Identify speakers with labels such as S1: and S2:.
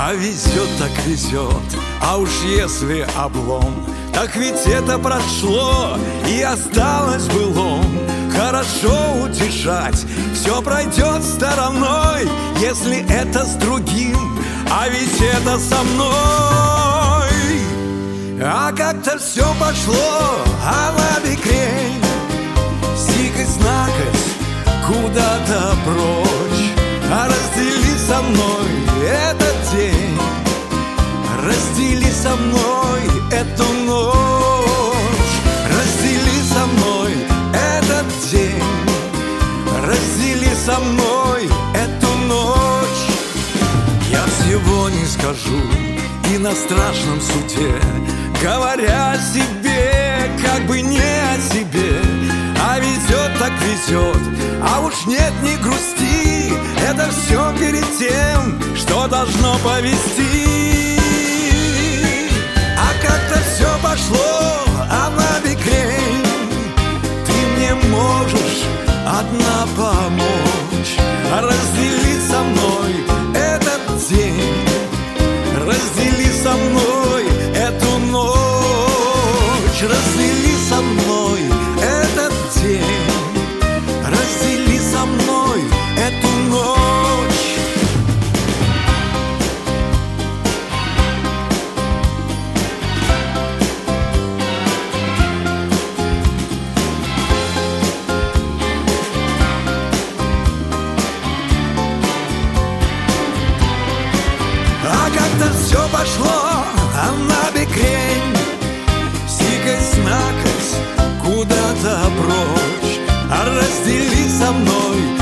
S1: А везет так везет, а уж если облом, так ведь это прошло и осталось былом. Хорошо утешать, все пройдет стороной, если это с другим, а ведь это со мной. А как-то все пошло, а на бекрень, сикость-накость куда-то прочь. А раздели со мной этот день, раздели со мной эту ночь, раздели со мной этот день, раздели со мной эту ночь. Я всего не скажу и на страшном суде, говоря о себе, как бы не о себе. А везет так везет, а уж нет, не грусти, это все перед тем, что должно повести. А как-то все пошло, а на бекрень, ты мне можешь одна помочь. Раздели со мной этот день, раздели со мной эту ночь, раздели со мной этот день, раздели со мной эту ночь. А как-то все пошло, а на бекрень, сикость-накость куда-то прочь. А раздели со мной